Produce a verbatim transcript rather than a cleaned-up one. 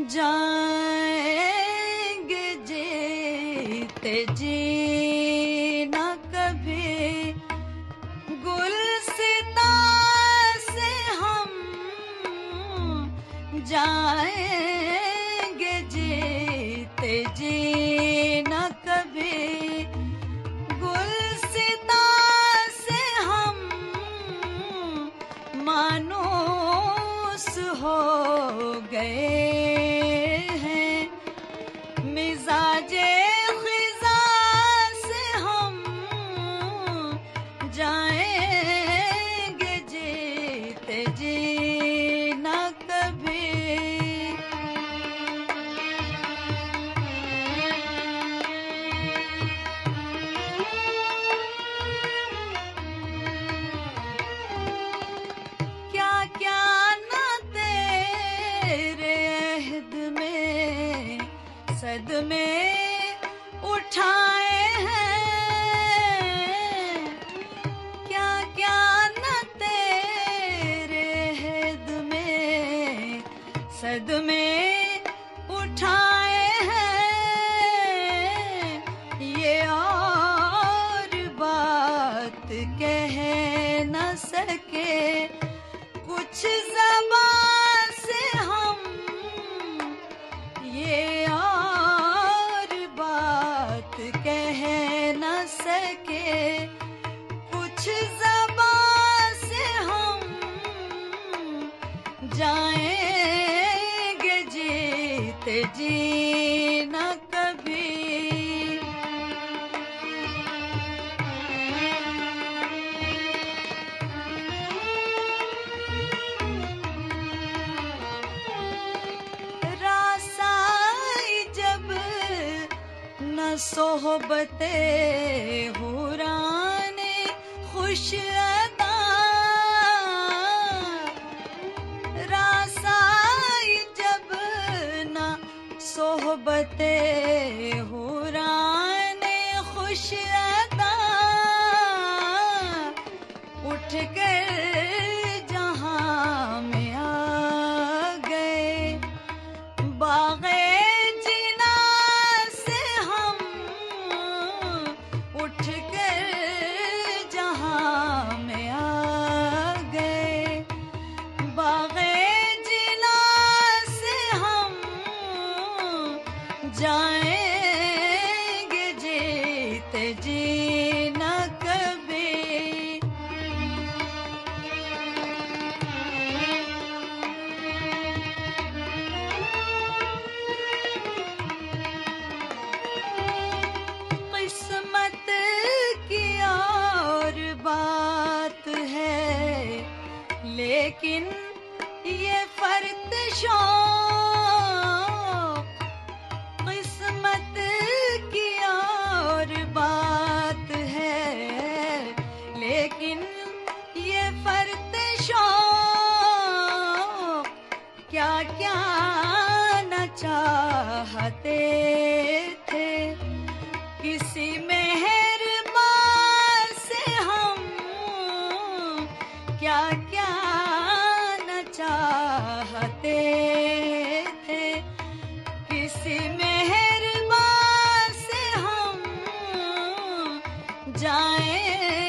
जाएंगे जीते जी न कभी गुलसिता से हम जाएंगे जीते जी न कभी गुलसिता से हम मानूस हो गए हैं मिजाजे खिजा से हम जाएंगे जीते जी न कभी क्या क्या ना तेरे अहद में सदमे उठाए हैं क्या क्या ना तेरे अहद में सदमे उठाए हैं ये और बात कह न सके कुछ ज़बान से हम ये और बात कह न सके कुछ ज़बान से हम जाएंगे जीते जी न कभी सोहबते हुराने खुश अदा रासाई जब न सोहबते हुराने खुश अदा उठ कर जहां में आ गए बाग़े उठ कर जहां में आ गए बाग़े जिना से हम जाएंगे जीते जी न कभी किस्मत की और बात है लेकिन ये फर्त शौक किस्मत की और बात है लेकिन ये फर्त शौक क्या क्या न चाहते थे किसी मेहरबान से हम क्या क्या न चाहते थे किसी मेहरबान से हम जाएं